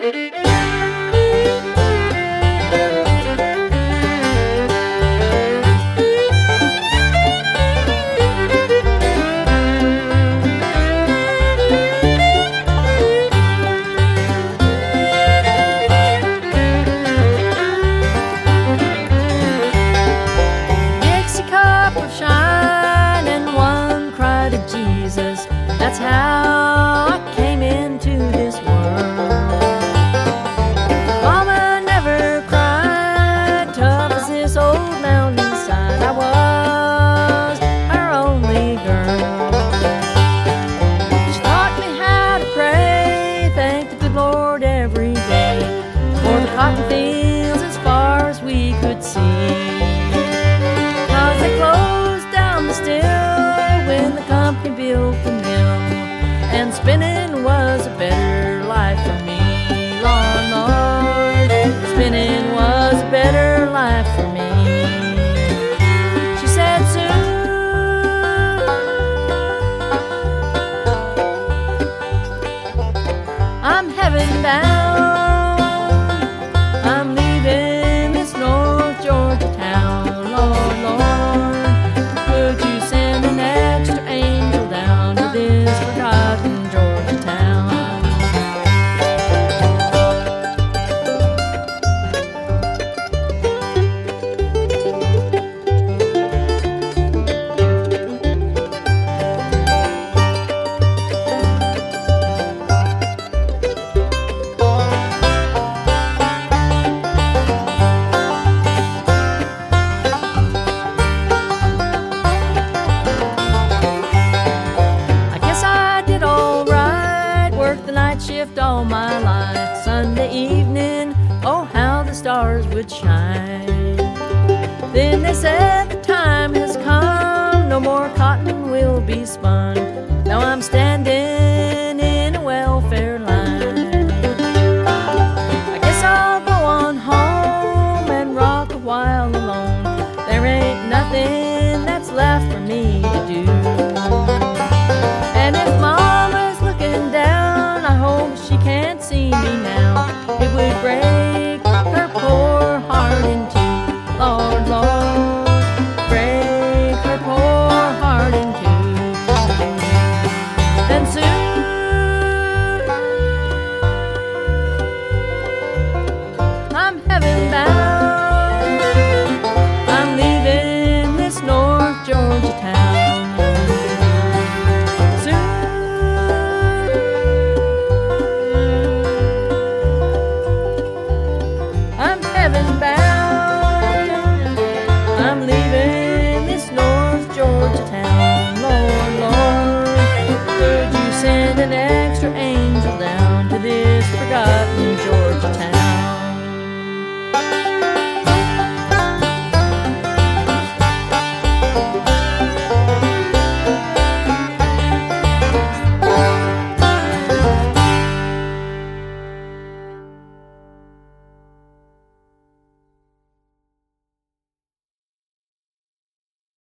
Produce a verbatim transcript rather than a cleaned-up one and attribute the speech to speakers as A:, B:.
A: That's how I came into this world. Mama never cried, tough as this old mountainside. I was her only girl. She taught me how to pray, thank the good Lord every day for the cotton fields as far as we could see. 'Cause they closed down the still when the company built the mill, and spinning was a better life for me. Lord, Lord, spinning was a better life for me. She said, Sue, I'm heaven bound. I'm leaving this North Georgia town. Lord, Lord, could you send an extra angel down to this forgotten Georgia town? Shift all my life. Sunday evening, oh how the stars would shine. Then they said the time has come, no more cotton will be spun. Now I'm standing in a welfare line. I guess I'll go on home and rock a while alone. There ain't nothing that's left for me to do. And if Mama's looking down, I hope she can't see me now. It would break